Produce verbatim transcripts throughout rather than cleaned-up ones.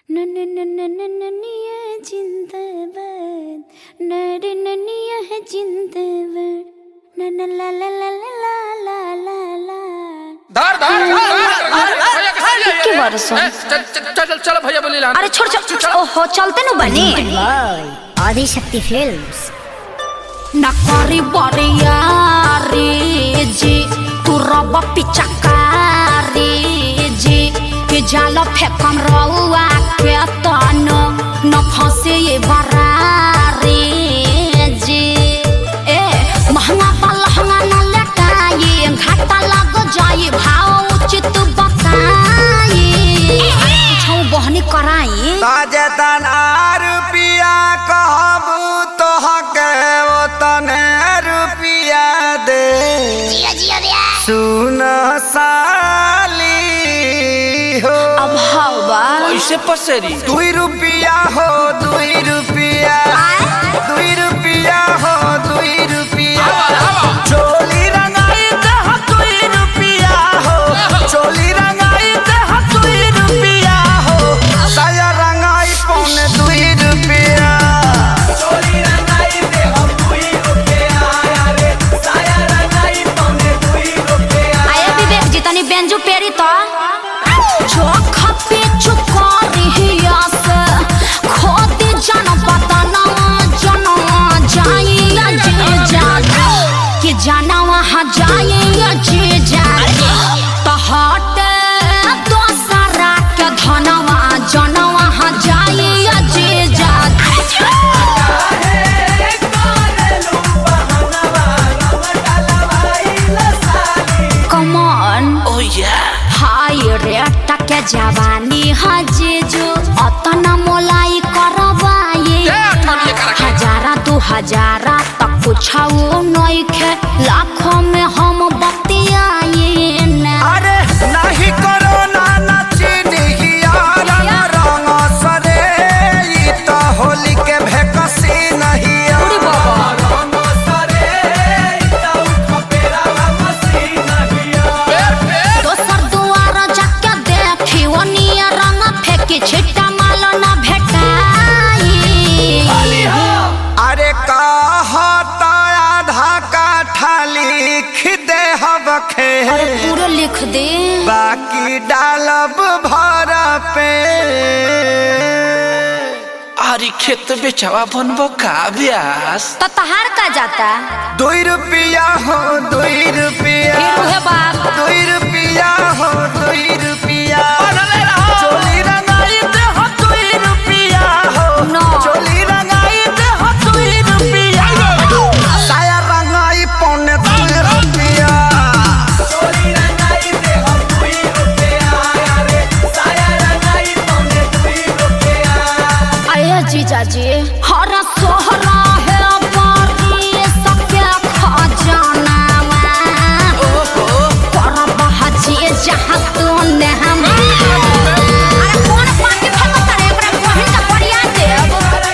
ननिया जिंदाबाद नरे ननिया है जिंदाबाद नन ला ला ला ला ला ला ला धार धार धार के बारे सुन चल चल चल भैया बोली ला अरे छोड़ छोड़ ओहो चलते नु बने आदि शक्ति फिल्म्स नकारी बरिया रे जी तू रब पिचकारी जी के जाल फेकम रउआ के तनो न फंसे ये बरारी जी ए महंगा पलहंगा न लटाई घाटा लग जाई भाव उचित बताई छौ बहनी कराई ताजे तना रुपिया कहबू तो हके वो तने रुपिया दे जिया जिया रे सुन साली हो अब हवा ऐसे पसेरी दुई रुपिया हो दुई रुपिया दुई रुपिया हो दुई रुपिया चोली रंगाई दे हो दुई रुपिया हो चोली रंगाई दे हो दुई रुपिया हो साया रंगाई पौने दुई रुपिया चोली रंगाई दे हो दुई रुपिया रे साया रंगाई पौने दुई रुपिया आया विवेक जी तनी बेंजू पेरी तो जो खपे चुकारी हिया से खोदी जन पता ना जना जाई जे जागे कि जाना वहाँ जाई जे जागे तो हट दोसरा के धनवा जना वहाँ जाई जे जागे Come on ओह या हाय रे टके जवानी हजे जो अतना मोलाई करवाए हजारा दो हजारा तक कुछाओ नइखे लाखों में हम बतियाए ना अरे नहीं करो ना नाची निहिया रंग रंग सरे ई तो होली के भेकसी नहीं उड़ी बाबा रंग सरे ई तो खपेरा मसी नहीं दोसर दुआर जाके देखी ओनिया रंग फेंकी छिट्टा माल ना भेटाई अरे कहता आधा काठा लिख दे हबखे अरे पूरा लिख दे बाकी डालब भर पे आरी खेत बेचवा बनबो का ब्यास तो तहार का जाता दुई रुपिया हो दुई रुपिया फिर उहे बात दुई रुपिया हो दुई रुपिया चोली रंगाई दे हो दुई रुपिया हो No. चोली रंगाई दे हो दुई रुपिया साया रंगाई पौने दुई रुपिया चोली रंगाई दे हो दुई रुपिया रे साया रंगाई पौने दुई रुपिया आया जीजा जी हर सोहरा है बारी सबके खजाना पर बहजी जहाँ तूने हम अरे कौन पार्टी फेंकता रे एकरा बहिन का बढ़िया देव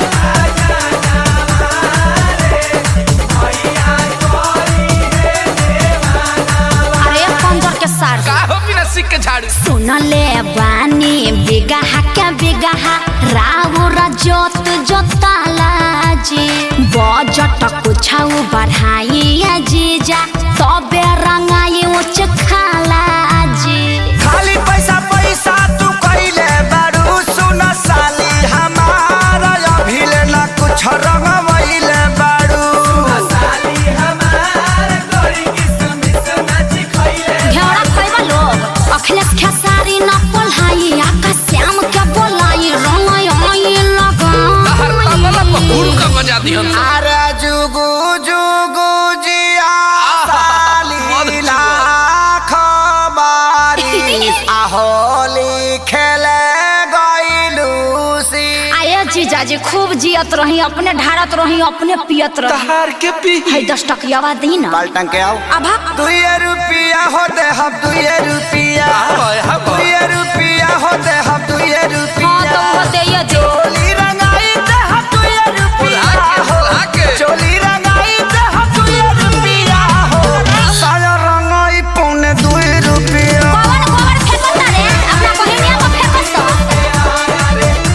अरे पंजर के सार का हो बिना सिक के झाड़ू सुन ले बानी बिगहा के बिगहा राउर जोत जोताला जी बजट कुछाऊ बढ़ाई जीजा तबे रंगाई उच खाला जी खाली पैसा पैसा तू कइले बारू सुन साली हमारा अभिले ना कुछ रंगवइले बारू साली हमार गोरी किसमिस नाची खइले घेरा खैबा लोग अखिलेश खेसारी न पोल्हाई आकाश श्याम के बोलाई रंगाई आई हर तबला पहुड़ का बजा दिहन अरे जुगु जुगु जिया साली मधु जुगु। लाख बारी आहोली खेले गइलूसी आये जीजा जी खूब जियत रही अपने ढारत रही अपने पियत रही तहार के पी है दस टकियावा दी ना बाल्टन के आओ अब दुई रुपिया हो दे हम दुई रुपिया हाय, हाय। दुई रुपिया हो दे हम दुई हाँ रुपिया तो वो दे ये दे चोली रंगाई दे हम दुई रुपिया हो आके चोली रंगाई दे हम दुई रुपिया हो साया रंगाई पौने दुई रुपिया गोबर गोबर फेंकता रे अपना बहिनिया को फेंकत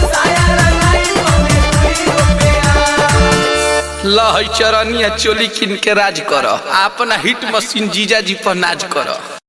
लहई चरनिया चोली किन के राज कर अपना हिट मशीन जीजा जी पर नाज कर।